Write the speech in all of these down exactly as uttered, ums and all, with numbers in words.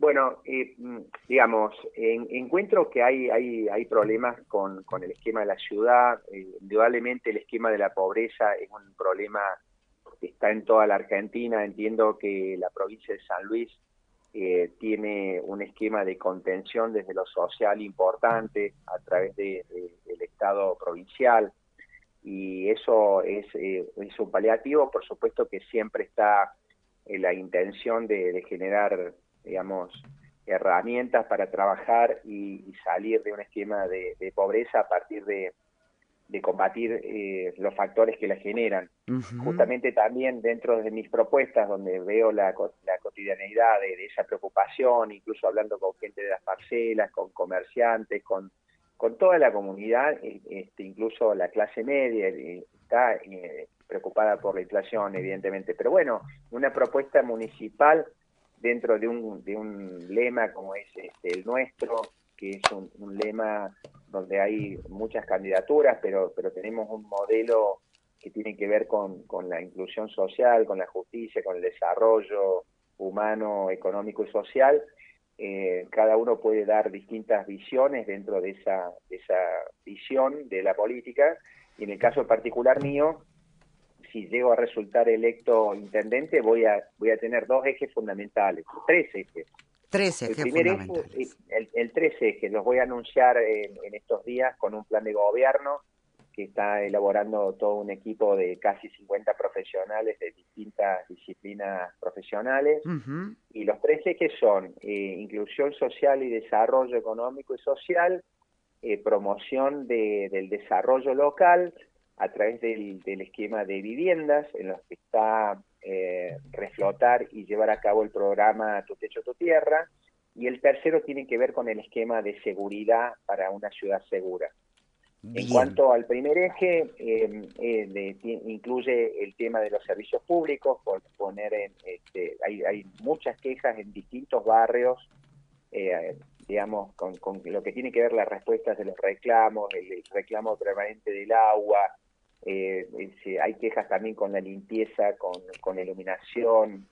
Bueno, eh, digamos, en, encuentro que hay, hay, hay problemas con, con el esquema de la ciudad. Eh, indudablemente el esquema de la pobreza es un problema que está en toda la Argentina. Entiendo que la provincia de San Luis eh, tiene un esquema de contención desde lo social importante a través de, de, del Estado provincial, y eso es, eh, es un paliativo. Por supuesto que siempre está eh, la intención de, de generar, digamos, herramientas para trabajar y, y salir de un esquema de, de pobreza a partir de, de combatir eh, los factores que la generan. Uh-huh. Justamente también dentro de mis propuestas, donde veo la, la cotidianeidad de, de esa preocupación, incluso hablando con gente de las parcelas, con comerciantes, con, con toda la comunidad, este, incluso la clase media está eh, preocupada por la inflación, evidentemente. Pero bueno, una propuesta municipal dentro de un, de un lema como es este, el nuestro, que es un, un lema donde hay muchas candidaturas, pero, pero tenemos un modelo que tiene que ver con, con la inclusión social, con la justicia, con el desarrollo humano, económico y social. Eh, cada uno puede dar distintas visiones dentro de esa, de esa visión de la política, y en el caso particular mío, si llego a resultar electo intendente, voy a, voy a tener dos ejes fundamentales, tres ejes. Tres El ejes primer eje, fundamentales. el, el tres ejes, los voy a anunciar en, en estos días con un plan de gobierno que está elaborando todo un equipo de casi cincuenta profesionales de distintas disciplinas profesionales. Uh-huh. Y los tres ejes son eh, inclusión social y desarrollo económico y social, eh, promoción de, del desarrollo local a través del, del esquema de viviendas en los que está eh, reflotar y llevar a cabo el programa Tu Techo, Tu Tierra, y el tercero tiene que ver con el esquema de seguridad para una ciudad segura. Bien. En cuanto al primer eje, eh, eh, de, incluye el tema de los servicios públicos, por poner en, este, hay, hay muchas quejas en distintos barrios, eh, digamos, con, con lo que tiene que ver las respuestas de los reclamos, el, el reclamo permanente del agua, eh, es, hay quejas también con la limpieza, con, con iluminación,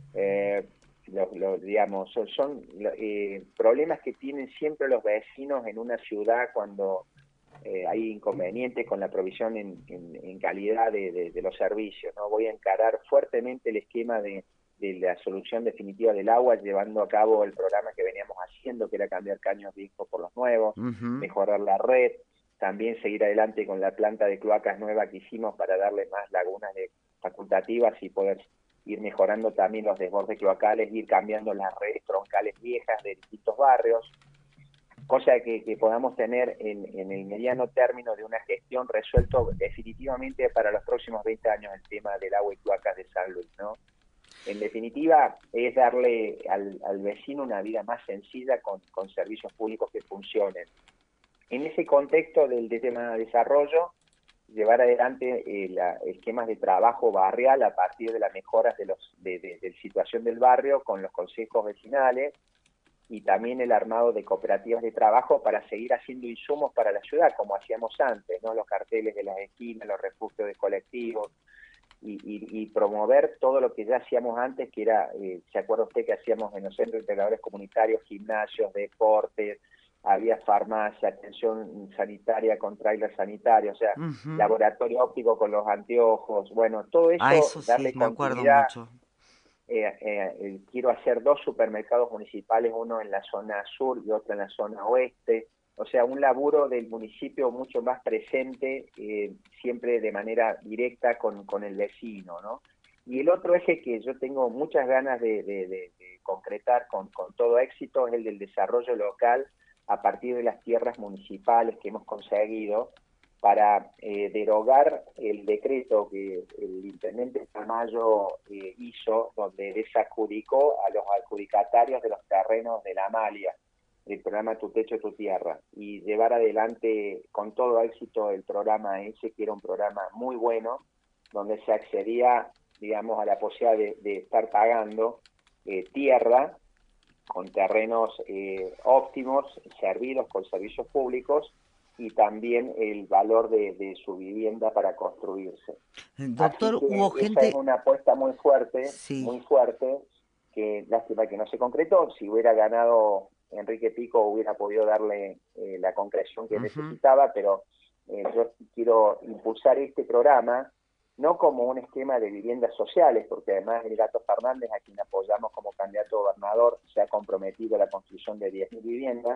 eh, lo, lo, digamos, son, son eh, problemas que tienen siempre los vecinos en una ciudad cuando Eh, hay inconvenientes con la provisión en, en, en calidad de, de, de los servicios, ¿no? Voy a encarar fuertemente el esquema de, de la solución definitiva del agua, llevando a cabo el programa que veníamos haciendo, que era cambiar caños viejos por los nuevos, Uh-huh. mejorar la red, también seguir adelante con la planta de cloacas nueva que hicimos para darle más lagunas de facultativas y poder ir mejorando también los desbordes cloacales, ir cambiando las redes troncales viejas de distintos barrios, cosa que, que podamos tener en, en el mediano término de una gestión resuelto definitivamente para los próximos veinte años el tema del agua y cloacas de San Luis, ¿no? En definitiva, es darle al, al vecino una vida más sencilla con, con servicios públicos que funcionen. En ese contexto del, del tema de desarrollo, llevar adelante eh, la, esquemas de trabajo barrial a partir de las mejoras de, los, de, de, de la situación del barrio con los consejos vecinales, y también el armado de cooperativas de trabajo para seguir haciendo insumos para la ciudad, como hacíamos antes, ¿no? Los carteles de las esquinas, los refugios de colectivos, y, y, y promover todo lo que ya hacíamos antes, que era, eh, ¿se acuerda usted que hacíamos en los centros integradores comunitarios, gimnasios, deportes, había farmacia, atención sanitaria con trailer sanitario, o sea, Uh-huh. laboratorio óptico con los anteojos, bueno, todo eso, Ah, eso sí, darle me acuerdo continuidad. mucho. Eh, eh, quiero hacer dos supermercados municipales, uno en la zona sur y otro en la zona oeste, o sea, un laburo del municipio mucho más presente, eh, siempre de manera directa con, con el vecino, ¿no? Y el otro eje que yo tengo muchas ganas de, de, de, de concretar con, con todo éxito es el del desarrollo local a partir de las tierras municipales que hemos conseguido, para eh, derogar el decreto que el intendente Tamayo eh, hizo, donde desadjudicó a los adjudicatarios de los terrenos de la Amalia, el programa Tu Techo, Tu Tierra, y llevar adelante con todo éxito el programa ese, que era un programa muy bueno, donde se accedía, digamos, a la posibilidad de, de estar pagando eh, tierra con terrenos eh, óptimos, servidos con servicios públicos, y también el valor de, de su vivienda para construirse. Así Doctor, que hubo esa es gente... una apuesta muy fuerte, Sí. muy fuerte, que lástima que no se concretó. Si hubiera ganado Enrique Pico hubiera podido darle eh, la concreción que uh-huh. necesitaba, pero eh, yo quiero impulsar este programa no como un esquema de viviendas sociales, porque además el Gato Fernández, a quien apoyamos como candidato a gobernador, se ha comprometido a la construcción de diez mil viviendas,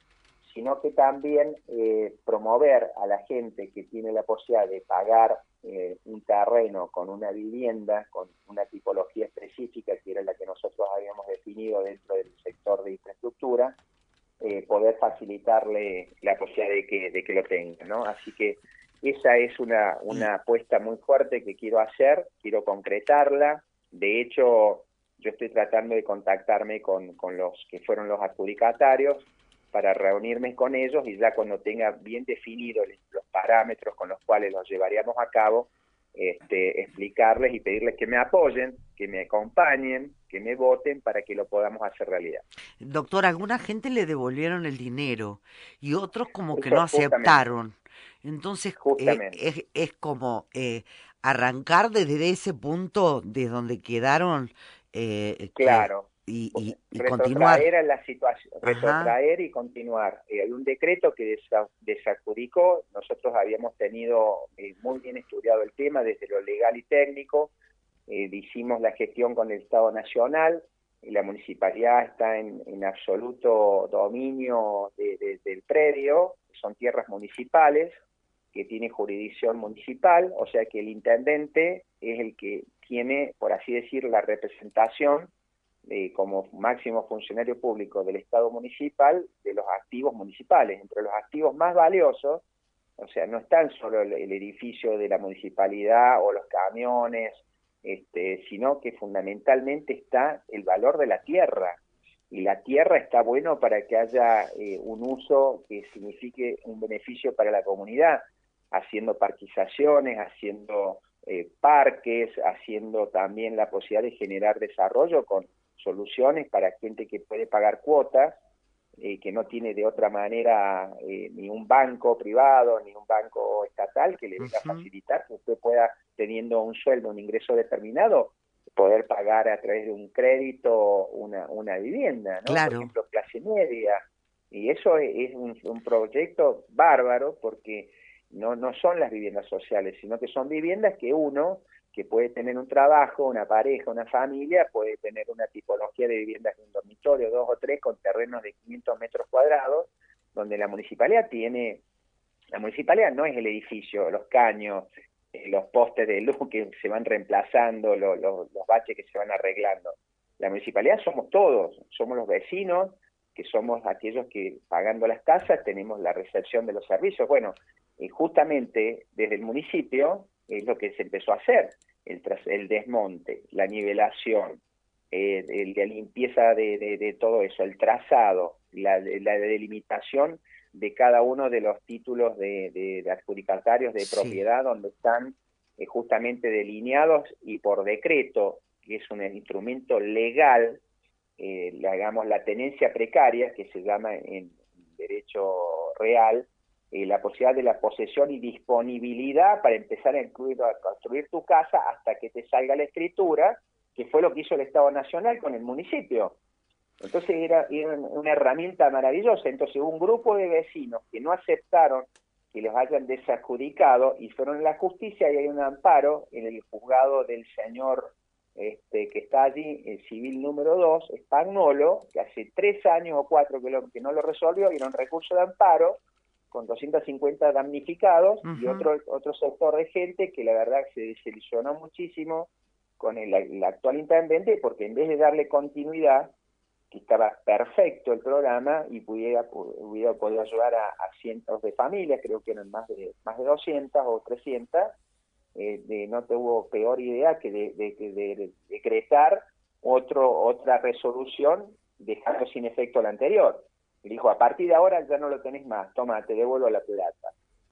sino que también eh, promover a la gente que tiene la posibilidad de pagar eh, un terreno con una vivienda, con una tipología específica, que era la que nosotros habíamos definido dentro del sector de infraestructura, eh, poder facilitarle la posibilidad de que, de que lo tenga, ¿no? Así que esa es una, una apuesta muy fuerte que quiero hacer, quiero concretarla. De hecho, yo estoy tratando de contactarme con, con los que fueron los adjudicatarios para reunirme con ellos y ya cuando tenga bien definidos los parámetros con los cuales los llevaríamos a cabo, este, explicarles y pedirles que me apoyen, que me acompañen, que me voten para que lo podamos hacer realidad. Doctor, alguna gente le devolvieron el dinero y otros como que Eso, no aceptaron. Entonces eh, es, es como eh, arrancar desde ese punto de donde quedaron eh, claro. que, y, y, y retrotraer continuar. a la situación, retrotraer Ajá. y continuar. Eh, hay un decreto que desa, desadjudicó, nosotros habíamos tenido eh, muy bien estudiado el tema desde lo legal y técnico, eh, hicimos la gestión con el Estado Nacional, y la municipalidad está en, en absoluto dominio de, de, del predio, son tierras municipales, que tiene jurisdicción municipal, o sea que el intendente es el que tiene, por así decir, la representación eh, como máximo funcionario público del Estado municipal de los activos municipales. Entre los activos más valiosos, o sea, no están solo el, el edificio de la municipalidad o los camiones, este, sino que fundamentalmente está el valor de la tierra. Y la tierra está bueno para que haya eh, un uso que signifique un beneficio para la comunidad, haciendo parquizaciones, haciendo eh, parques, haciendo también la posibilidad de generar desarrollo con soluciones para gente que puede pagar cuotas, eh, que no tiene de otra manera eh, ni un banco privado, ni un banco estatal que le venga uh-huh. a facilitar que usted pueda, teniendo un sueldo, un ingreso determinado, poder pagar a través de un crédito una, una vivienda, ¿no? Claro. Por ejemplo, clase media. Y eso es un, un proyecto bárbaro porque no, no son las viviendas sociales, sino que son viviendas que uno, que puede tener un trabajo, una pareja, una familia, puede tener una tipología de viviendas de un dormitorio, dos o tres, con terrenos de quinientos metros cuadrados, donde la municipalidad tiene, la municipalidad no es el edificio, los caños, eh, los postes de luz que se van reemplazando, lo, lo, los baches que se van arreglando. La municipalidad somos todos, somos los vecinos, que somos aquellos que pagando las casas tenemos la recepción de los servicios. Bueno, eh, justamente desde el municipio es lo que se empezó a hacer, el, tras, el desmonte, la nivelación, eh, el, la limpieza de, de, de todo eso, el trazado, la, la delimitación de cada uno de los títulos de, de, de adjudicatarios de sí. propiedad, donde están eh, justamente delineados y por decreto, que es un instrumento legal, eh, le hagamos la tenencia precaria, que se llama en derecho real, eh, la posibilidad de la posesión y disponibilidad para empezar a, incluir, a construir tu casa hasta que te salga la escritura, que fue lo que hizo el Estado Nacional con el municipio. Entonces era, era una herramienta maravillosa. Entonces hubo un grupo de vecinos que no aceptaron que los hayan desadjudicado y fueron a la justicia y hay un amparo en el juzgado del señor este, que está allí, el civil número dos, Spagnolo, que hace tres años o cuatro que, lo, que no lo resolvió, y era un recurso de amparo con doscientos cincuenta damnificados uh-huh. y otro, otro sector de gente que la verdad se desilusionó muchísimo con el, el actual intendente, porque en vez de darle continuidad, que estaba perfecto el programa y pudiera, hubiera podido ayudar a, a cientos de familias, creo que eran más de más de doscientas o trescientas, eh, de, no tuvo peor idea que de, de, de, de decretar otro, otra resolución dejando sin efecto la anterior. Y dijo, a partir de ahora ya no lo tenés más, toma, te devuelvo la plata.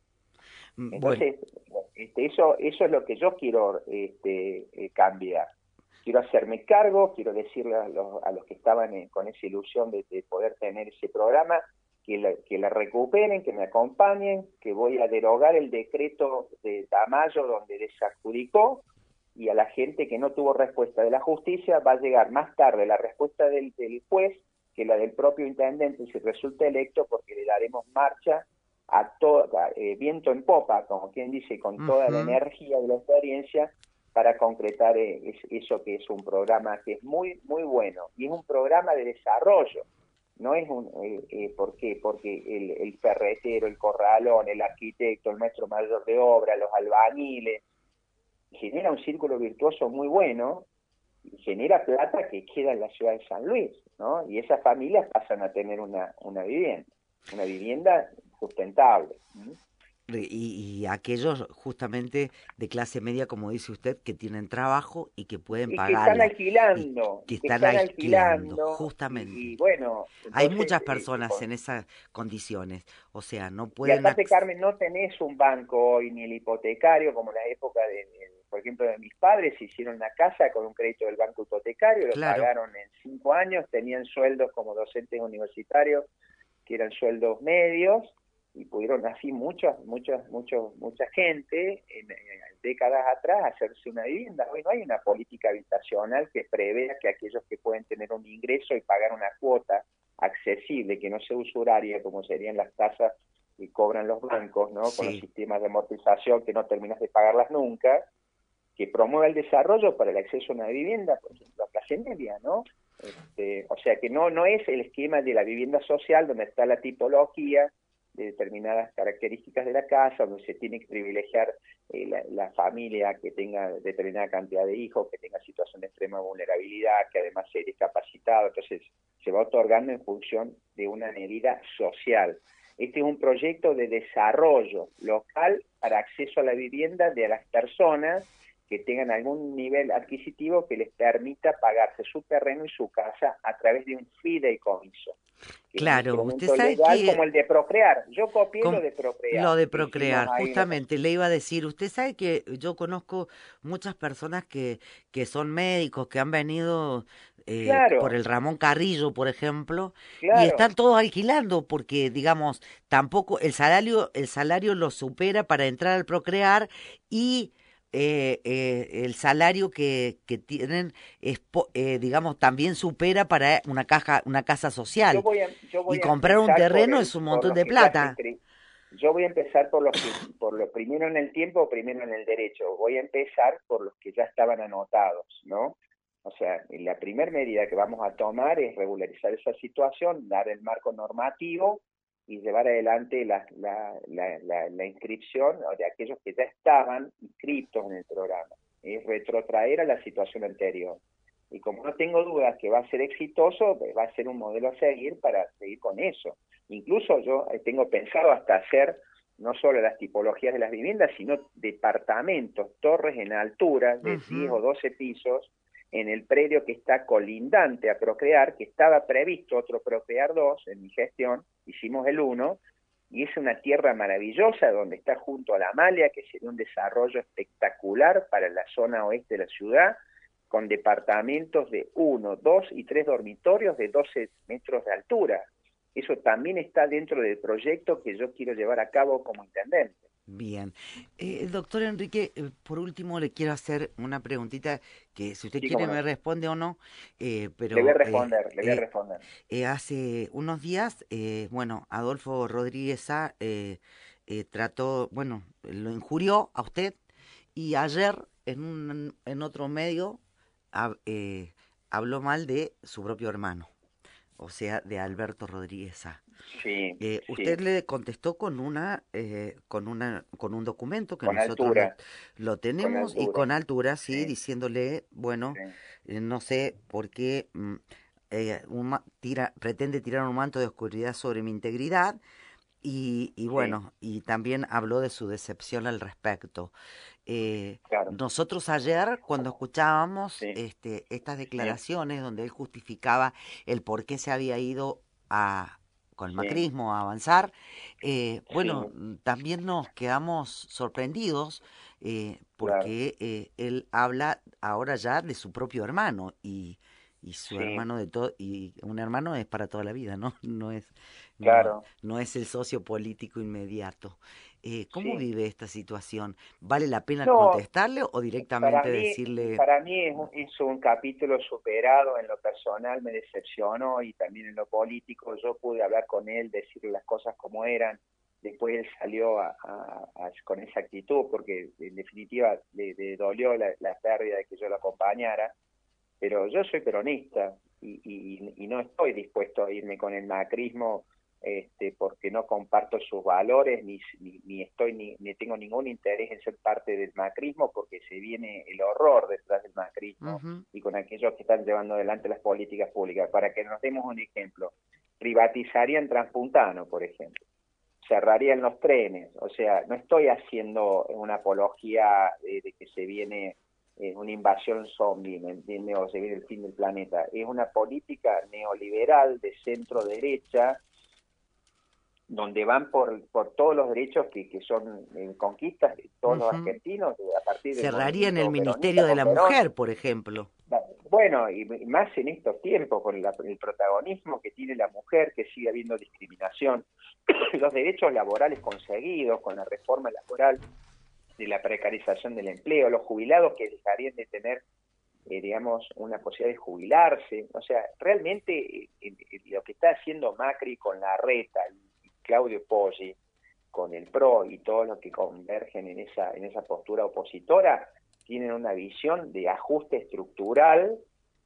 Entonces, bueno. este, eso, eso es lo que yo quiero este, eh, cambiar. Quiero hacerme cargo, quiero decirle a los, a los que estaban en, con esa ilusión de, de poder tener ese programa, que la, que la recuperen, que me acompañen, que voy a derogar el decreto de Tamayo donde desadjudicó, y a la gente que no tuvo respuesta de la justicia va a llegar más tarde la respuesta del, del juez que la del propio intendente si resulta electo, porque le daremos marcha a todo, eh, viento en popa, como quien dice, con Uh toda la -huh. energía de la experiencia para concretar eh, es, eso que es un programa que es muy, muy bueno, y es un programa de desarrollo. No es un, eh, eh, ¿por qué? Porque el, el ferretero, el corralón, el arquitecto, el maestro mayor de obra, los albañiles, genera un círculo virtuoso muy bueno y genera plata que queda en la ciudad de San Luis, ¿no? Y esas familias pasan a tener una, una vivienda, una vivienda sustentable. ¿Mm? Y, y aquellos justamente de clase media, como dice usted, que tienen trabajo y que pueden Y que están pagarla, y alquilando, que y que están están alquilando, alquilando, y, justamente. y bueno, Hay entonces... muchas Eh, personas con, en esas condiciones, o sea, no y pueden... aparte, Carmen, no tenés un banco hoy, ni el hipotecario, como en la época, de, de, por ejemplo, de mis padres, hicieron una casa con un crédito del banco hipotecario, lo Claro. pagaron en cinco años, tenían sueldos como docentes universitarios, que eran sueldos medios, y pudieron así muchas, muchas, muchos, mucha gente en, en décadas atrás hacerse una vivienda. Hoy no hay una política habitacional que prevea que aquellos que pueden tener un ingreso y pagar una cuota accesible, que no sea usuraria como serían las tasas que cobran los bancos, ¿no? Sí. Con los sistemas de amortización que no terminas de pagarlas nunca, que promueva el desarrollo para el acceso a una vivienda, por ejemplo, a clase media, ¿no? Este, o sea que no, no es el esquema de la vivienda social donde está la tipología de determinadas características de la casa, donde se tiene que privilegiar eh, la, la familia que tenga determinada cantidad de hijos, que tenga situación de extrema vulnerabilidad, que además sea discapacitado. Entonces se va otorgando en función de una medida social. Este es un proyecto de desarrollo local para acceso a la vivienda de las personas que tengan algún nivel adquisitivo que les permita pagarse su terreno y su casa a través de un fideicomiso, que Claro, es un usted instrumento sabe legal que como el de Procrear. Yo copié lo com- de Procrear, lo de que hicimos procrear, ahí en otra. justamente le iba a decir, usted sabe que yo conozco muchas personas que, que son médicos, que han venido eh, por Claro, el Ramón Carrillo, por ejemplo, y claro. están todos alquilando porque, digamos, tampoco el salario, el salario los supera para entrar al procrear y eh, eh, el salario que, que tienen es, po- eh, digamos, también supera para una caja, una casa Yo social. voy a, yo Y voy a comprar un empezar por terreno el, es un por montón los de que ya se plata. inscribieron. Yo voy a empezar por los que, por lo primero en el tiempo o primero en el derecho. Voy a empezar por los que ya estaban anotados, ¿no? O sea, la primera medida que vamos a tomar es regularizar esa situación, dar el marco normativo y llevar adelante la, la, la, la, la inscripción de aquellos que ya estaban inscritos en el programa. Es retrotraer a la situación anterior. Y como no tengo dudas que va a ser exitoso, pues va a ser un modelo a seguir para seguir con eso. Incluso yo tengo pensado hasta hacer no solo las tipologías de las viviendas, sino departamentos, torres en altura de diez Ujú. o doce pisos en el predio que está colindante a Procrear, que estaba previsto otro Procrear dos en mi gestión, hicimos el uno, y es una tierra maravillosa donde está junto a la Amalia, que sería un desarrollo espectacular para la zona oeste de la ciudad, con departamentos de uno, dos y tres dormitorios de doce metros de altura. Eso también está dentro del proyecto que yo quiero llevar a cabo como intendente. Bien. Eh, doctor Enrique, eh, por último le quiero hacer una preguntita que si usted Sí, quiere cómo me no. responde o no, eh, Le voy a pero eh, responder, le voy a eh, responder. eh, hace unos días, eh, bueno, Adolfo Rodríguez Sá, eh, eh, trató, bueno, lo injurió a usted y ayer en, un, en otro medio hab- eh, habló mal de su propio hermano, o sea, de Alberto Rodríguez Sá. Sí, Eh, usted sí, le contestó con una, eh, con una, con un documento que con nosotros lo, altura, lo con tenemos y altura. con altura, sí, Sí, diciéndole, bueno, sí, eh, no sé por qué mm, eh, un ma- tira, pretende tirar un manto de oscuridad sobre mi integridad y, y sí, bueno, y también habló de su decepción al respecto. Eh, claro, nosotros ayer, cuando escuchábamos sí, este, estas sí, declaraciones donde él justificaba el por qué se había ido a, con el sí, macrismo a avanzar, eh, bueno, sí, mm, también nos quedamos sorprendidos eh, claro. porque eh, él habla ahora ya de su propio hermano y, y su Sí, hermano de todo, y un hermano es para toda la vida, ¿no? No es, no, claro, no es el socio político inmediato. Eh, ¿cómo sí. vive esta situación? ¿Vale la pena No, contestarle o para directamente mí, decirle, para mí es un, es un capítulo superado. En lo personal me decepcionó y también en lo político. Yo pude hablar con él, decirle las cosas como eran. Después él salió a, a- a- con esa actitud porque en definitiva le, le dolió la, la pérdida de que yo lo acompañara. Pero yo soy peronista y, y, y no estoy dispuesto a irme con el macrismo, este, porque no comparto sus valores, ni, ni, ni estoy ni, ni tengo ningún interés en ser parte del macrismo, porque se viene el horror detrás del macrismo ujú, y con aquellos que están llevando adelante las políticas públicas. Para que nos demos un ejemplo, privatizarían Transpuntano, por ejemplo, cerrarían los trenes. O sea, no estoy haciendo una apología de, de que se viene eh, una invasión zombie, ¿me entiende? O se viene el fin del planeta. Es una política neoliberal de centro derecha, donde van por, por todos los derechos que, que son eh, conquistas de todos los ujú. argentinos, a partir del Cerrarían el movimiento Ministerio peronista de con la Perón. Mujer, por ejemplo. Bueno, y más en estos tiempos, con la, el protagonismo que tiene la mujer, que sigue habiendo discriminación, los derechos laborales conseguidos con la reforma laboral, de la precarización del empleo, los jubilados que dejarían de tener, eh, digamos, una posibilidad de jubilarse. O sea, realmente eh, eh, lo que está haciendo Macri con la Reta y Claudio Poggi, con el P R O y todos los que convergen en esa, en esa postura opositora, tienen una visión de ajuste estructural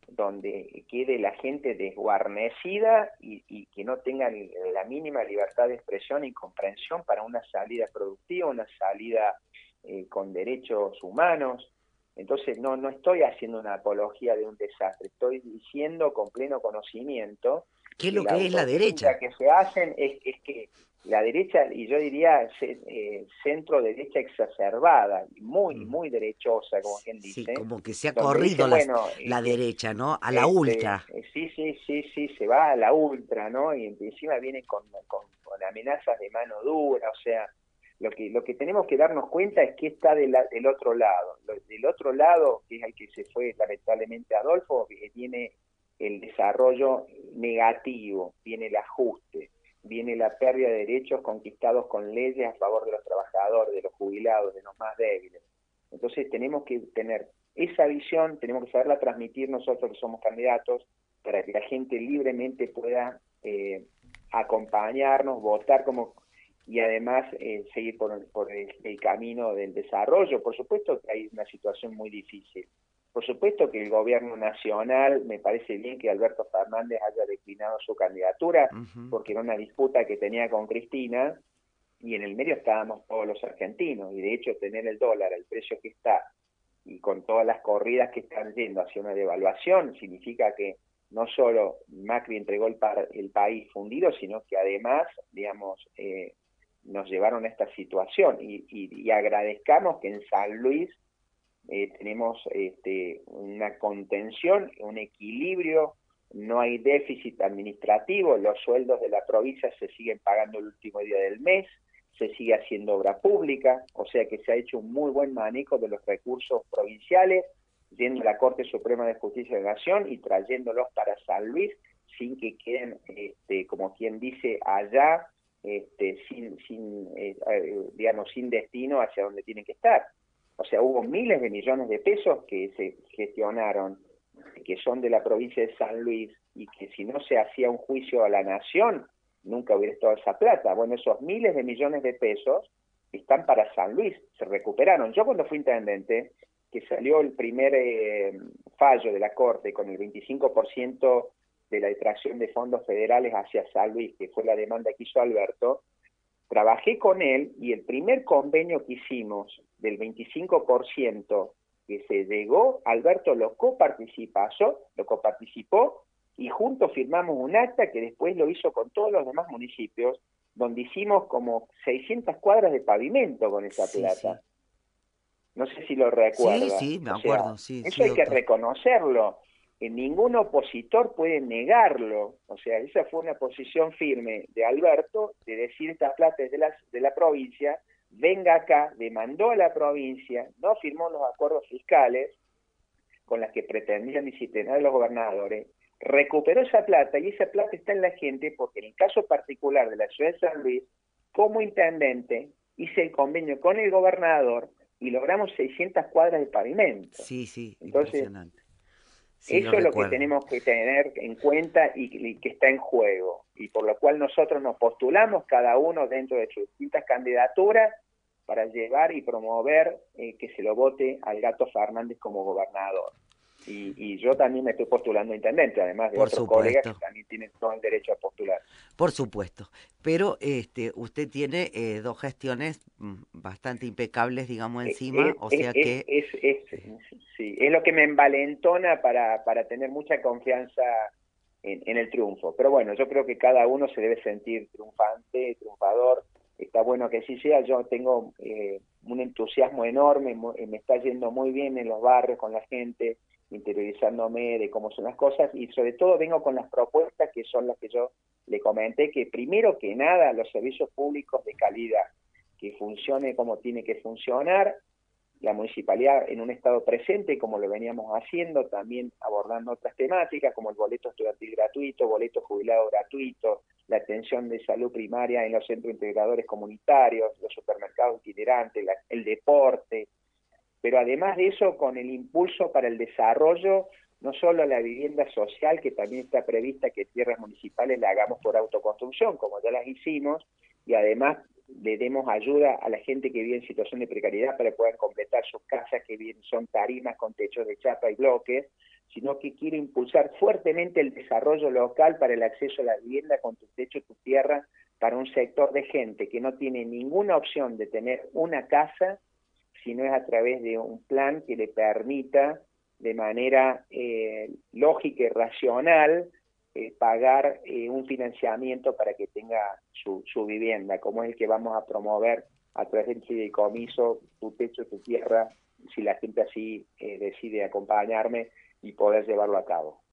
donde quede la gente desguarnecida y, y que no tengan la mínima libertad de expresión y comprensión para una salida productiva, una salida eh, con derechos humanos. Entonces no, no estoy haciendo una apología de un desastre, estoy diciendo con pleno conocimiento ¿Qué es que lo la que es la autocrítica derecha? que se hacen es, es que la derecha, y yo diría eh, centro derecha exacerbada, y muy, Mm. muy derechosa, como quien Sí, dice, como que se ha donde dice, corrido las, bueno, la eh, derecha, ¿no? A la este, ultra. eh, sí, sí, sí, sí, se va a la ultra, ¿no? Y encima viene con, con, con amenazas de mano dura. O sea, lo que, lo que tenemos que darnos cuenta es que está del, del otro lado. Lo, del otro lado, que es el que se fue lamentablemente Adolfo, eh, viene el desarrollo negativo, viene el ajuste, viene la pérdida de derechos conquistados con leyes a favor de los trabajadores, de los jubilados, de los más débiles. Entonces tenemos que tener esa visión, tenemos que saberla transmitir nosotros que somos candidatos, para que la gente libremente pueda eh, acompañarnos, votar como y además eh, seguir por, por el, el camino del desarrollo. Por supuesto que hay una situación muy difícil. Por supuesto que el gobierno nacional, me parece bien que Alberto Fernández haya declinado su candidatura, Ujú. porque era una disputa que tenía con Cristina, y en el medio estábamos todos los argentinos, y de hecho tener el dólar al precio que está, y con todas las corridas que están yendo hacia una devaluación, significa que no solo Macri entregó el, par, el país fundido, sino que además, digamos, eh, nos llevaron a esta situación. Y, y, y agradezcamos que en San Luis eh, tenemos este, una contención, un equilibrio, no hay déficit administrativo, los sueldos de la provincia se siguen pagando el último día del mes, se sigue haciendo obra pública, o sea que se ha hecho un muy buen manejo de los recursos provinciales, yendo a la Corte Suprema de Justicia de la Nación y trayéndolos para San Luis sin que queden, este, como quien dice, allá, este, sin, sin eh, digamos, sin destino hacia donde tienen que estar. O sea, hubo miles de millones de pesos que se gestionaron, que son de la provincia de San Luis, y que si no se hacía un juicio a la nación, nunca hubiera estado esa plata. Bueno, esos miles de millones de pesos están para San Luis, se recuperaron. Yo cuando fui intendente, que salió el primer eh, fallo de la Corte con el veinticinco por ciento de la detracción de fondos federales hacia San Luis, que fue la demanda que hizo Alberto, trabajé con él y el primer convenio que hicimos del veinticinco por ciento que se llegó, Alberto lo coparticipó, lo coparticipó y juntos firmamos un acta que después lo hizo con todos los demás municipios, donde hicimos como seiscientas cuadras de pavimento con esa Sí, plata. sí. No sé si lo Sí, recuerda. sí, me O sea, acuerdo, sí, eso sí, hay que doctor. reconocerlo. Que ningún opositor puede negarlo. O sea, esa fue una posición firme de Alberto, de decir esta plata es de la, de la provincia, venga acá, demandó a la provincia, no firmó los acuerdos fiscales, con las que pretendían disciplinar a los gobernadores, recuperó esa plata y esa plata está en la gente porque en el caso particular de la ciudad de San Luis, como intendente, hice el convenio con el gobernador y logramos seiscientas cuadras de pavimento. Sí, sí, Entonces, impresionante. Sí, eso es lo que recuerdo. tenemos que tener en cuenta y, y que está en juego, y por lo cual nosotros nos postulamos cada uno dentro de sus distintas candidaturas para llevar y promover eh, que se lo vote al Gato Fernández como gobernador. Y, y yo también me estoy postulando a intendente, además de Por otros colegas que supuesto. también tienen todo el derecho a postular. Por supuesto, pero este, usted tiene eh, dos gestiones mm, bastante impecables, digamos, Es, encima, es, o es, sea es, que, es, es- sí, es lo que me envalentona para, para tener mucha confianza en, en el triunfo. Pero bueno, yo creo que cada uno se debe sentir triunfante, triunfador. Está bueno que así sea. Yo tengo eh, un entusiasmo enorme, mu- me está yendo muy bien en los barrios con la gente, interiorizándome de cómo son las cosas y sobre todo vengo con las propuestas que son las que yo le comenté, que primero que nada los servicios públicos de calidad, que funcione como tiene que funcionar, la municipalidad en un estado presente, como lo veníamos haciendo, también abordando otras temáticas como el boleto estudiantil gratuito, boleto jubilado gratuito, la atención de salud primaria en los centros integradores comunitarios, los supermercados itinerantes, la, el deporte, pero además de eso, con el impulso para el desarrollo, no solo la vivienda social, que también está prevista que tierras municipales la hagamos por autoconstrucción, como ya las hicimos, y además le demos ayuda a la gente que vive en situación de precariedad para que puedan completar sus casas, que bien son tarimas con techos de chapa y bloques, sino que quiero impulsar fuertemente el desarrollo local para el acceso a la vivienda con tu techo, tu tierra, para un sector de gente que no tiene ninguna opción de tener una casa, sino es a través de un plan que le permita de manera eh, lógica y racional eh, pagar eh, un financiamiento para que tenga su, su vivienda, como es el que vamos a promover a través del fideicomiso Tu Techo, Tu Tierra, si la gente así eh, decide acompañarme y poder llevarlo a cabo.